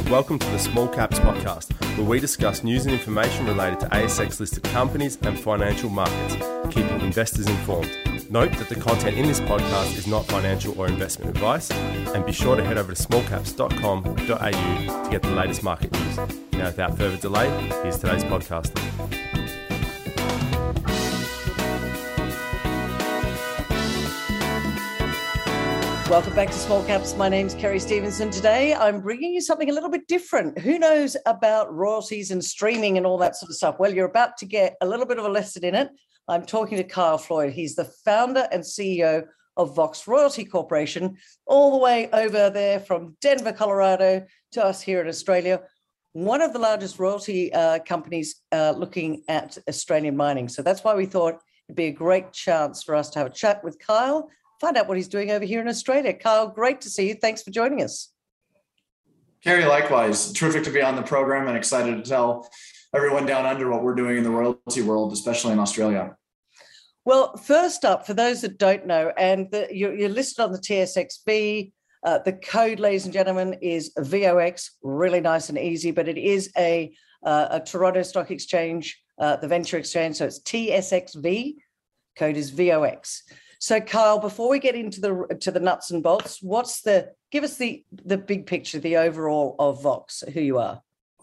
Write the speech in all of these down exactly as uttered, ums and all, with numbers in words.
Welcome to the Small Caps Podcast, where we discuss news and information related to A S X-listed companies and financial markets, keeping investors informed. Note that the content in this podcast is not financial or investment advice, and be sure to head over to small caps dot com dot a u to get the latest market news. Now, without further delay, here's today's podcast. Welcome back to Small Caps. My name's Kerry Stevenson. Today, I'm bringing you something a little bit different. Who knows about royalties and streaming and all that sort of stuff? Well, you're about to get a little bit of a lesson in it. I'm talking to Kyle Floyd. He's the founder and C E O of Vox Royalty Corporation, all the way over there from Denver, Colorado, to us here in Australia. One of the largest royalty uh, companies uh, looking at Australian mining. So that's why we thought it'd be a great chance for us to have a chat with Kyle, find out what he's doing over here in Australia. Kyle, great to see you. Thanks for joining us. Kerry, likewise. Terrific to be on the program and excited to tell everyone down under what we're doing in the royalty world, especially in Australia. Well, first up, for those that don't know, and the, you're, you're listed on the T S X V, uh, the code, ladies and gentlemen, is V O X, really nice and easy, but it is a, uh, a Toronto Stock Exchange, uh, the Venture Exchange, so it's T S X V, code is V O X. So, Kyle, before we get into the to the nuts and bolts, what's the give us the the big picture, the overall of Vox, who you are.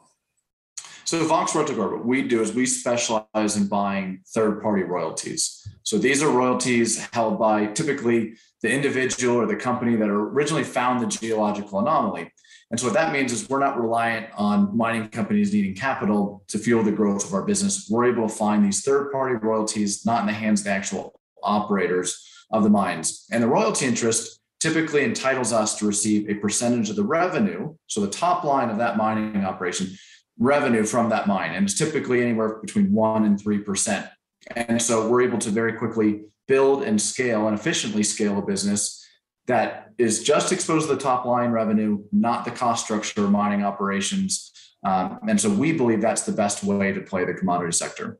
So, Vox Royalty Corp, what we do is we specialize in buying third-party royalties. So, these are royalties held by typically the individual or the company that originally found the geological anomaly. And so, what that means is we're not reliant on mining companies needing capital to fuel the growth of our business. We're able to find these third-party royalties not in the hands of the actual operators of the mines. And the royalty interest typically entitles us to receive a percentage of the revenue, so the top line of that mining operation, revenue from that mine. And it's typically anywhere between one and three percent. And so we're able to very quickly build and scale and efficiently scale a business that is just exposed to the top line revenue, not the cost structure of mining operations. Um, and so we believe that's the best way to play the commodity sector.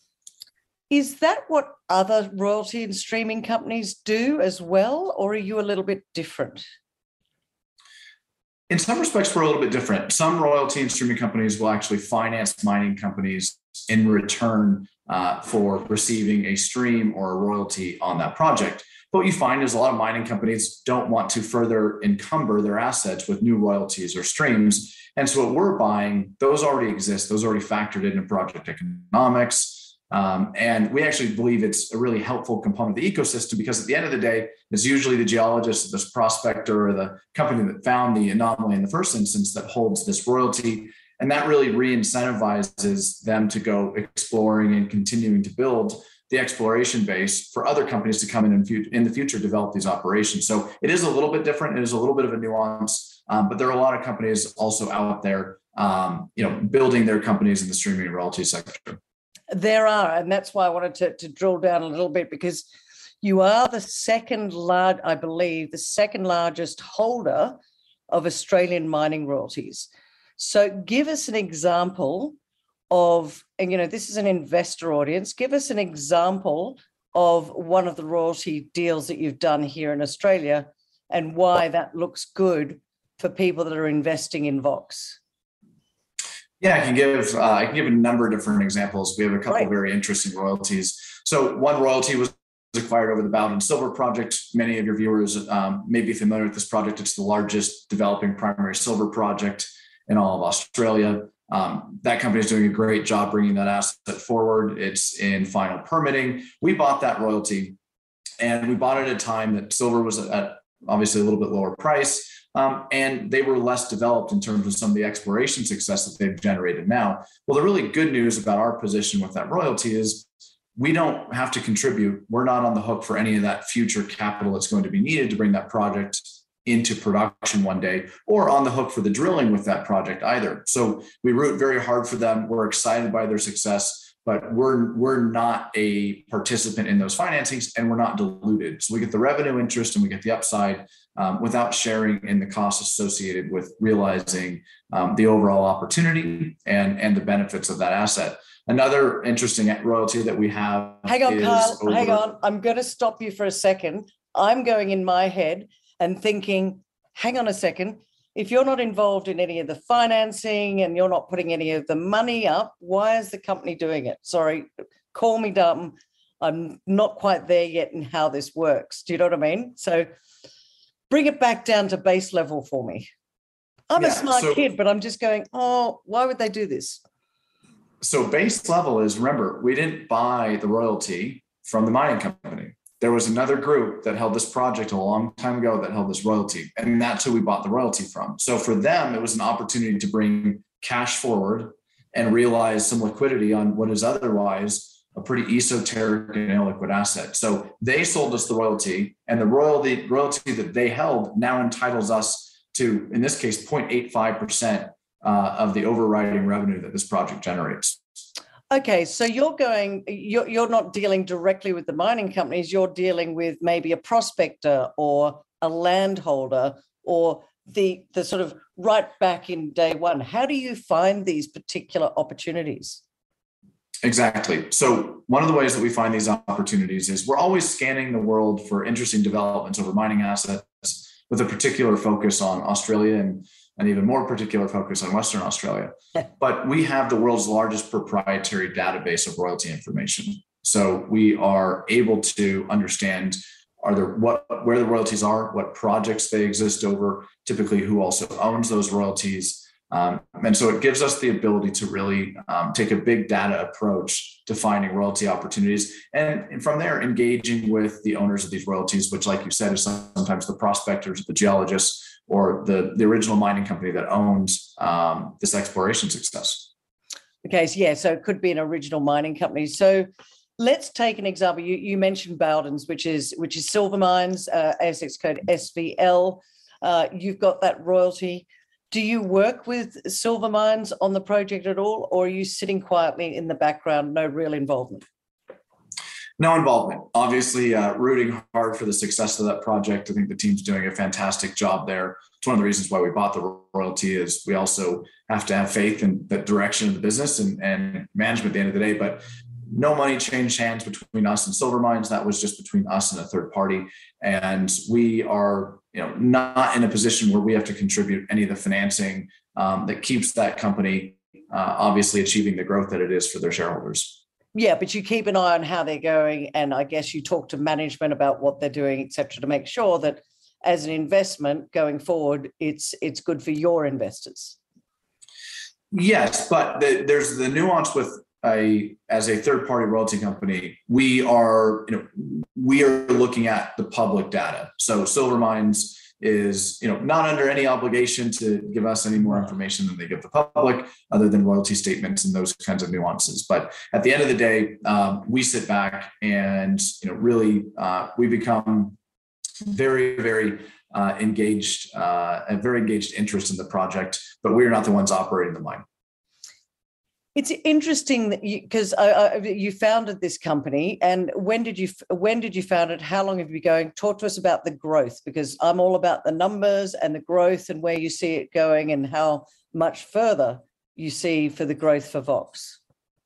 Is that what other royalty and streaming companies do as well, or are you a little bit different? In some respects, we're a little bit different. Some royalty and streaming companies will actually finance mining companies in return uh, for receiving a stream or a royalty on that project. What you find is a lot of mining companies don't want to further encumber their assets with new royalties or streams. And so what we're buying, those already exist. Those are already factored into project economics. Um, and we actually believe it's a really helpful component of the ecosystem because at the end of the day, it's usually the geologist, this prospector, or the company that found the anomaly in the first instance that holds this royalty. And that really re-incentivizes them to go exploring and continuing to build the exploration base for other companies to come in and in the future develop these operations. So it is a little bit different. It is a little bit of a nuance, um, but there are a lot of companies also out there, um, you know, building their companies in the streaming and royalty sector. There are, and that's why I wanted to, to drill down a little bit, because you are the second large, I believe, the second largest holder of Australian mining royalties. So give us an example of, and you know, this is an investor audience, give us an example of one of the royalty deals that you've done here in Australia and why that looks good for people that are investing in Vox. Yeah, I can give uh, I can give a number of different examples. We have a couple right. of very interesting royalties. So one royalty was acquired over the Bowden Silver Project. Many of your viewers um, may be familiar with this project. It's the largest developing primary silver project in all of Australia. Um, that company is doing a great job bringing that asset forward. It's in final permitting. We bought that royalty, and we bought it at a time that silver was at obviously a little bit lower price. Um, and they were less developed in terms of some of the exploration success that they've generated now. Well, the really good news about our position with that royalty is we don't have to contribute. We're not on the hook for any of that future capital that's going to be needed to bring that project into production one day, or on the hook for the drilling with that project either. So we root very hard for them. We're excited by their success, but we're we're not a participant in those financings, and we're not diluted. So we get the revenue interest and we get the upside um, without sharing in the costs associated with realizing um, the overall opportunity and, and the benefits of that asset. Another interesting royalty that we have. Hang on, is Carl, over- hang on. I'm going to stop you for a second. I'm going in my head and thinking, hang on a second. if you're not involved in any of the financing and you're not putting any of the money up, why is the company doing it? Sorry, call me dumb. I'm not quite there yet in how this works. Do you know what I mean? So bring it back down to base level for me. I'm yeah, a smart so, kid, but I'm just going, oh, why would they do this? So base level is, remember, we didn't buy the royalty from the mining company. There was another group that held this project a long time ago that held this royalty, and that's who we bought the royalty from. So for them, it was an opportunity to bring cash forward and realize some liquidity on what is otherwise a pretty esoteric and illiquid asset. So they sold us the royalty, and the royalty royalty that they held now entitles us to, in this case, zero point eight five percent uh, of the overriding revenue that this project generates. Okay, so you're going, you're, you're not dealing directly with the mining companies, you're dealing with maybe a prospector or a landholder or the, the sort of right back in day one. How do you find these particular opportunities? Exactly. So one of the ways that we find these opportunities is we're always scanning the world for interesting developments over mining assets with a particular focus on Australia and an even more particular focus on Western Australia. But we have the world's largest proprietary database of royalty information. So we are able to understand are there what where the royalties are, what projects they exist over, typically who also owns those royalties. Um, and so it gives us the ability to really um, take a big data approach to finding royalty opportunities. And, and from there, engaging with the owners of these royalties, which, like you said, is sometimes the prospectors, the geologists, or the, the original mining company that owns um, this exploration success. Okay, so yeah, so it could be an original mining company. So let's take an example. You, you mentioned Bowdens, which is which is Silver Mines, uh, A S X code S V L. Uh, you've got that royalty. Do you work with Silver Mines on the project at all, or are you sitting quietly in the background, no real involvement? No involvement. Obviously, uh, rooting hard for the success of that project. I think the team's doing a fantastic job there. It's one of the reasons why we bought the royalty is we also have to have faith in the direction of the business and, and management at the end of the day. But no money changed hands between us and Silver Mines. That was just between us and a third party. And we are, you know, not in a position where we have to contribute any of the financing um, that keeps that company uh, obviously achieving the growth that it is for their shareholders. Yeah, but you keep an eye on how they're going, and I guess you talk to management about what they're doing, et cetera, to make sure that as an investment going forward, it's it's good for your investors. Yes, but the, there's the nuance with a as a third-party royalty company. We are, you know, we are looking at the public data. So Silver Mines is, you know, not under any obligation to give us any more information than they give the public, other than royalty statements and those kinds of nuances. But at the end of the day, um, we sit back and, you know, really uh, we become very, very uh, engaged, uh, a very engaged interest in the project, but we are not the ones operating the mine. It's interesting that you, because you founded this company, and when did you when did you found it? How long have you been going? Talk to us about the growth, because I'm all about the numbers and the growth and where you see it going and how much further you see for the growth for Vox.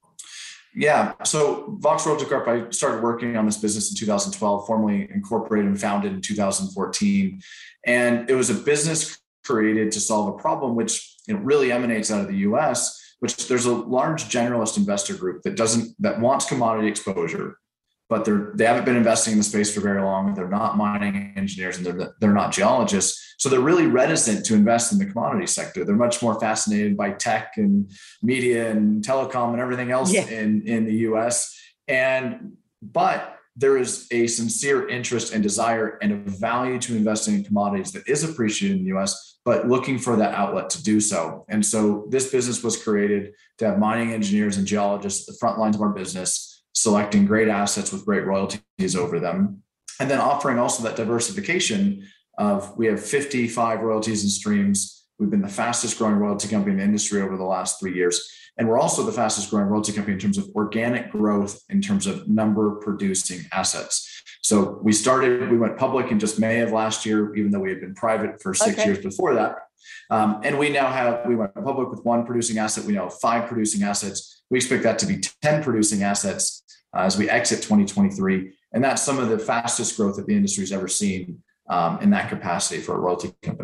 Yeah, so Vox Royalty Corp, I started working on this business in two thousand twelve, formally incorporated and founded in two thousand fourteen, and it was a business created to solve a problem which, you know, really emanates out of the U S, which there's a large generalist investor group that doesn't, that wants commodity exposure, but they're, they haven't been investing in the space for very long. They're not mining engineers and they're, they're not geologists. So they're really reticent to invest in the commodity sector. They're much more fascinated by tech and media and telecom and everything else yeah. in, in the U S. And, but there is a sincere interest and desire and a value to investing in commodities that is appreciated in the U S, but looking for that outlet to do so. And so this business was created to have mining engineers and geologists at the front lines of our business, selecting great assets with great royalties over them, and then offering also that diversification of, we have fifty-five royalties and streams. We've been the fastest growing royalty company in the industry over the last three years. And we're also the fastest growing royalty company in terms of organic growth, in terms of number producing assets. So we started, we went public in just May of last year, even though we had been private for six okay. years before that. Um, and we now have, we went public with one producing asset. We now have five producing assets. We expect that to be ten producing assets uh, as we exit twenty twenty-three. And that's some of the fastest growth that the industry's ever seen um, in that capacity for a royalty company.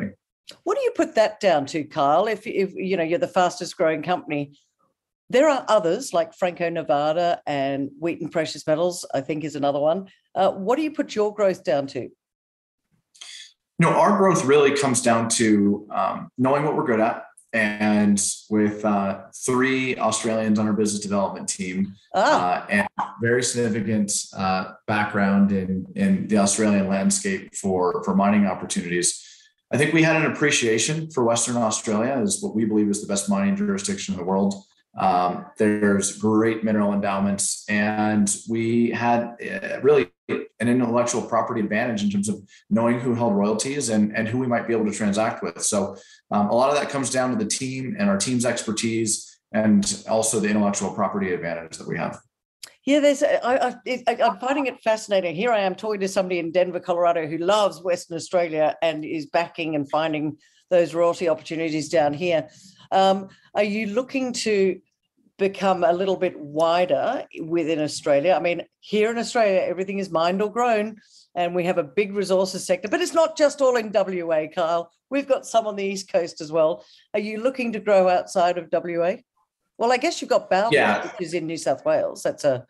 What do you put that down to, Kyle? If, if you know, you're the fastest growing company, there are others like Franco-Nevada and Wheaton Precious Metals, I think is another one. Uh, what do you put your growth down to? You know, our growth really comes down to um, knowing what we're good at. And with uh, three Australians on our business development team ah. uh, and very significant uh, background in, in the Australian landscape for, for mining opportunities, I think we had an appreciation for Western Australia as what we believe is the best mining jurisdiction in the world. Um, there's great mineral endowments, and we had uh, really an intellectual property advantage in terms of knowing who held royalties and, and who we might be able to transact with. So um, a lot of that comes down to the team and our team's expertise, and also the intellectual property advantage that we have. Yeah, there's. I, I, I'm finding it fascinating. Here I am talking to somebody in Denver, Colorado, who loves Western Australia and is backing and finding those royalty opportunities down here. Um, are you looking to become a little bit wider within Australia? I mean, here in Australia, everything is mined or grown, and we have a big resources sector, but it's not just all in W A, Kyle. We've got some on the East Coast as well. Are you looking to grow outside of W A? Well, I guess you've got Bowral, yeah. which is in New South Wales. That's a...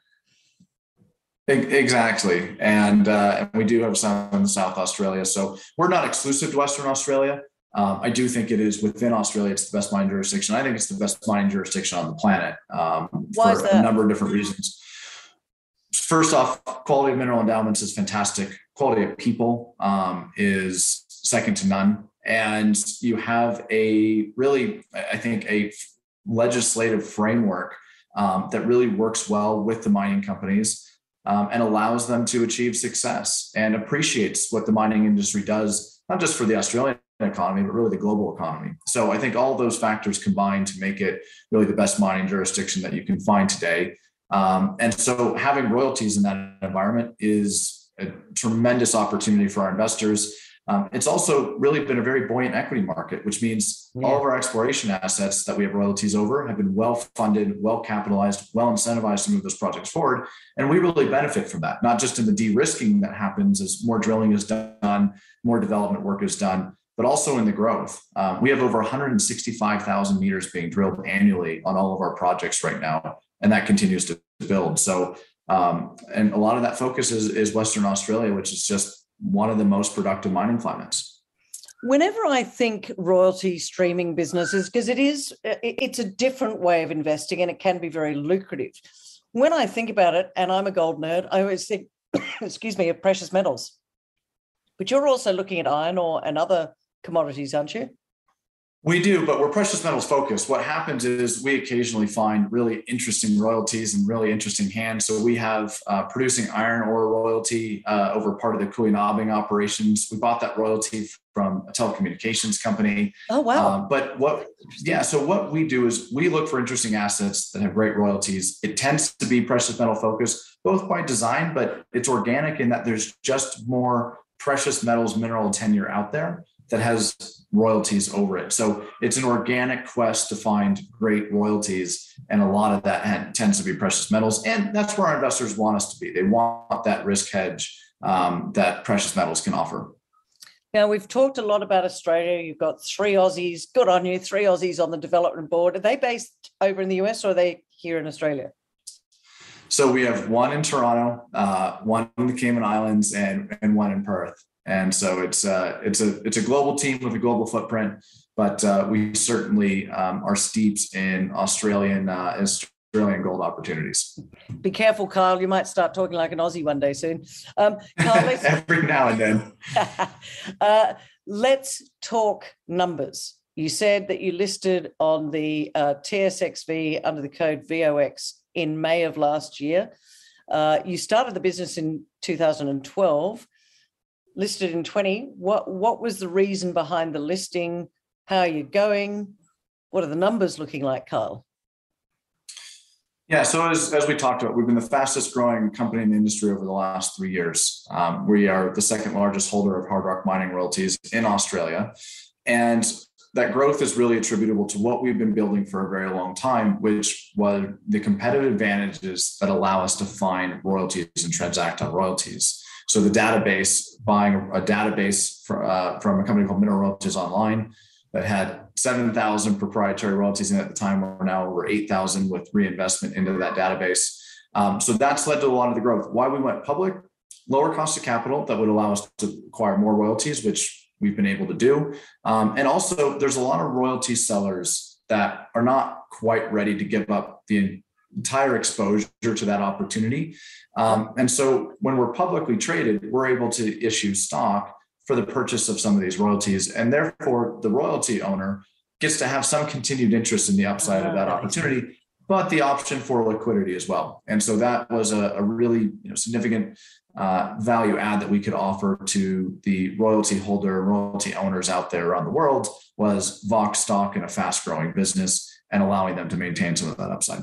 Exactly. And, uh, and we do have some in South Australia. So we're not exclusive to Western Australia. Um, I do think it is within Australia, it's the best mining jurisdiction. I think it's the best mining jurisdiction on the planet um, Why for is that? a number of different reasons. First off, quality of mineral endowments is fantastic. Quality of people um, is second to none. And you have a really, I think, a legislative framework um, that really works well with the mining companies um, and allows them to achieve success and appreciates what the mining industry does, not just for the Australian economy, but really the global economy. So I think all of those factors combine to make it really the best mining jurisdiction that you can find today. Um, and so having royalties in that environment is a tremendous opportunity for our investors. Um, it's also really been a very buoyant equity market, which means yeah. all of our exploration assets that we have royalties over have been well-funded, well-capitalized, well-incentivized to move those projects forward. And we really benefit from that, not just in the de-risking that happens as more drilling is done, more development work is done, but also in the growth. Um, we have over one hundred sixty-five thousand meters being drilled annually on all of our projects right now, and that continues to build. So, um, and a lot of that focus is, is Western Australia, which is just one of the most productive mining climates. Whenever I think royalty streaming businesses, because it is, it's a different way of investing and it can be very lucrative. When I think about it, and I'm a gold nerd, I always think, excuse me, of precious metals. But you're also looking at iron ore and other commodities, aren't you? We do, but we're precious metals focused. What happens is we occasionally find really interesting royalties and really interesting hands. So we have uh, producing iron ore royalty uh, over part of the Kooynabbing operations. We bought that royalty from a telecommunications company. Oh, wow. Um, but what, yeah, so what we do is we look for interesting assets that have great royalties. It tends to be precious metal focused, both by design, but it's organic in that there's just more precious metals mineral tenure out there that has royalties over it. So it's an organic quest to find great royalties. And a lot of that tends to be precious metals. And that's where our investors want us to be. They want that risk hedge um, that precious metals can offer. Now, we've talked a lot about Australia. You've got three Aussies, good on you, three Aussies on the development board. Are they based over in the U S or are they here in Australia? So we have one in Toronto, uh, one in the Cayman Islands, and, and one in Perth. And so it's uh, it's a it's a global team with a global footprint, but uh, we certainly um, are steeped in Australian uh, Australian gold opportunities. Be careful, Kyle. You might start talking like an Aussie one day soon. Um, Kyle, let's, Every now and then. uh, let's talk numbers. You said that you listed on the uh, T S X V under the code V O X in May of last year. Uh, you started the business in two thousand twelve. Listed in twenty. What what was the reason behind the listing? How are you going? What are the numbers looking like, Kyle? Yeah, so as, as we talked about, we've been the fastest growing company in the industry over the last three years. Um, we are the second largest holder of hard rock mining royalties in Australia. And that growth is really attributable to what we've been building for a very long time, which was the competitive advantages that allow us to find royalties and transact on royalties. So the database, buying a database for, uh, from a company called Mineral Royalties Online that had seven thousand proprietary royalties in it at the time. We're now over eight thousand with reinvestment into that database. Um, so that's led to a lot of the growth. Why we went public, lower cost of capital that would allow us to acquire more royalties, which we've been able to do. Um, and also there's a lot of royalty sellers that are not quite ready to give up the entire exposure to that opportunity. Um, and so when we're publicly traded, we're able to issue stock for the purchase of some of these royalties. And therefore the royalty owner gets to have some continued interest in the upside of that opportunity, but the option for liquidity as well. And so that was a, a really you know, significant uh, value add that we could offer to the royalty holder, royalty owners out there around the world, was Vox stock in a fast growing business and allowing them to maintain some of that upside.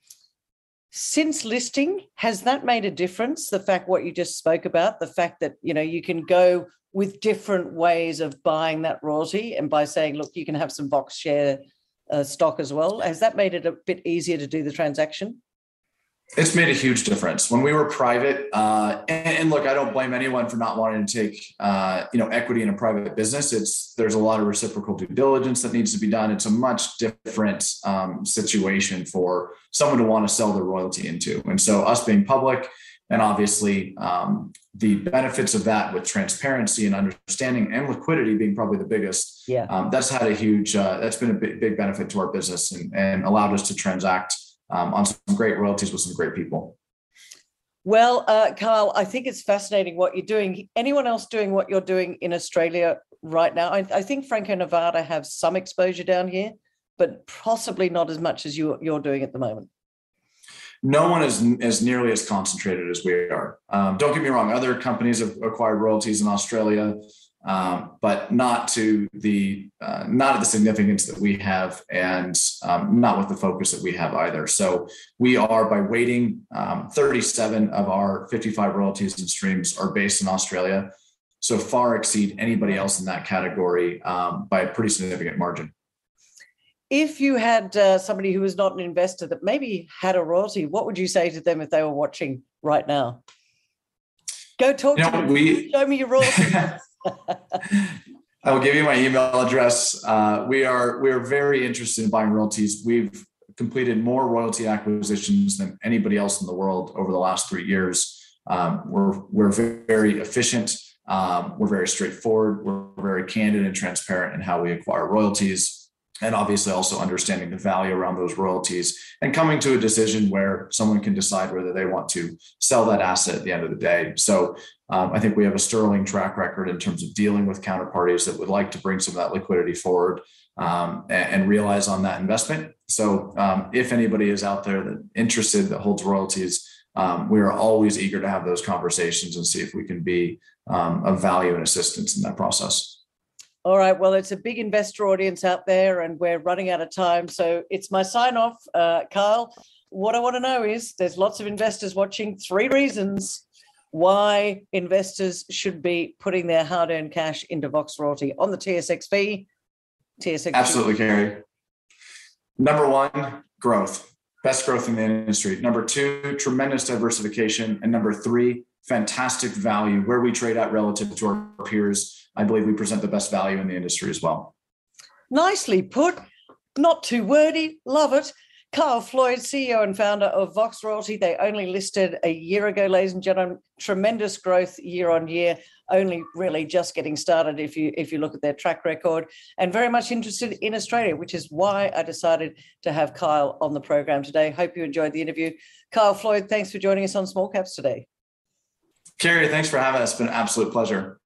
Since listing, has that made a difference? The fact what you just spoke about, the fact that, you know, you can go with different ways of buying that royalty, and by saying, look, you can have some Vox share uh, stock as well. Has that made it a bit easier to do the transaction? It's made a huge difference. When we were private, uh, and, and look, I don't blame anyone for not wanting to take, uh, you know, equity in a private business. It's there's a lot of reciprocal due diligence that needs to be done. It's a much different um, situation for someone to want to sell their royalty into. And so us being public, and obviously um, the benefits of that with transparency and understanding and liquidity being probably the biggest, yeah, um, that's had a huge, uh, that's been a big, big benefit to our business and, and allowed us to transact Um, on some great royalties with some great people. Well, uh, Kyle, I think it's fascinating what you're doing. Anyone else doing what you're doing in Australia right now? I, I think Franco-Nevada have some exposure down here, but possibly not as much as you, you're doing at the moment. No one is as nearly as concentrated as we are. Um, don't get me wrong, other companies have acquired royalties in Australia, um, but not to the uh, not at the significance that we have, and um, not with the focus that we have either. So we are, by weighting, um, thirty-seven of our fifty-five royalties and streams are based in Australia, so far exceed anybody else in that category um, by a pretty significant margin. If you had uh, somebody who was not an investor that maybe had a royalty, what would you say to them if they were watching right now? Go talk you to know, them. We, Show me your royalty. I will give you my email address. Uh, we are we are very interested in buying royalties. We've completed more royalty acquisitions than anybody else in the world over the last three years. Um, we're we're very efficient. Um, we're very straightforward. We're very candid and transparent in how we acquire royalties, and obviously also understanding the value around those royalties and coming to a decision where someone can decide whether they want to sell that asset at the end of the day. So um, I think we have a sterling track record in terms of dealing with counterparties that would like to bring some of that liquidity forward um, and, and realize on that investment. So um, if anybody is out there that interested, that holds royalties, um, we are always eager to have those conversations and see if we can be um, of value and assistance in that process. All right. Well, it's a big investor audience out there and we're running out of time. So it's my sign off. Uh, Kyle, what I want to know is there's lots of investors watching. Three reasons why investors should be putting their hard-earned cash into Vox Royalty on the T S X V. T S X V. Absolutely, Carrie. Number one, growth. Best growth in the industry. Number two, tremendous diversification. And number three, fantastic value. Where we trade at relative to our peers, I believe we present the best value in the industry as well. Nicely put. Not too wordy. Love it. Kyle Floyd, C E O and founder of Vox Royalty. They only listed a year ago, ladies and gentlemen. Tremendous growth year on year. Only really just getting started if you if you look at their track record, and very much interested in Australia, which is why I decided to have Kyle on the program today. Hope you enjoyed the interview. Kyle Floyd, thanks for joining us on Small Caps today. Carrie, thanks for having us. It's been an absolute pleasure.